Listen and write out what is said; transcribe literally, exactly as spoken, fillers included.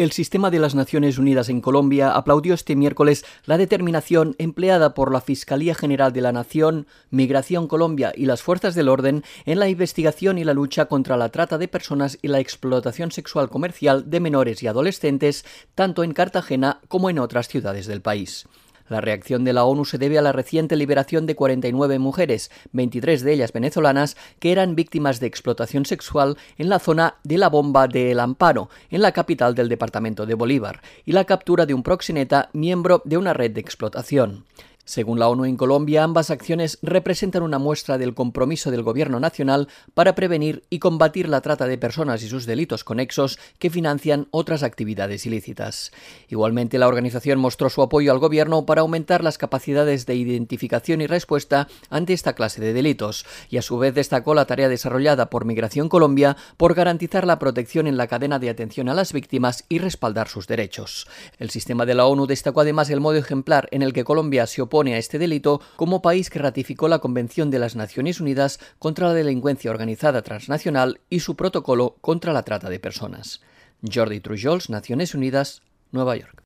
El sistema de las Naciones Unidas en Colombia aplaudió este miércoles la determinación empleada por la Fiscalía General de la Nación, Migración Colombia y las fuerzas del orden en la investigación y la lucha contra la trata de personas y la explotación sexual comercial de menores y adolescentes, tanto en Cartagena como en otras ciudades del país. La reacción de la ONU se debe a la reciente liberación de cuarenta y nueve mujeres, veintitrés de ellas venezolanas, que eran víctimas de explotación sexual en la zona de la Bomba de El Amparo, en la capital del departamento de Bolívar, y la captura de un proxeneta miembro de una red de explotación. Según la ONU en Colombia, ambas acciones representan una muestra del compromiso del Gobierno nacional para prevenir y combatir la trata de personas y sus delitos conexos que financian otras actividades ilícitas. Igualmente, la organización mostró su apoyo al Gobierno para aumentar las capacidades de identificación y respuesta ante esta clase de delitos, y a su vez destacó la tarea desarrollada por Migración Colombia por garantizar la protección en la cadena de atención a las víctimas y respaldar sus derechos. El sistema de la ONU destacó además el modo ejemplar en el que Colombia se opone a este delito como país que ratificó la Convención de las Naciones Unidas contra la Delincuencia Organizada Transnacional y su protocolo contra la trata de personas. Jordi Trujols, Naciones Unidas, Nueva York.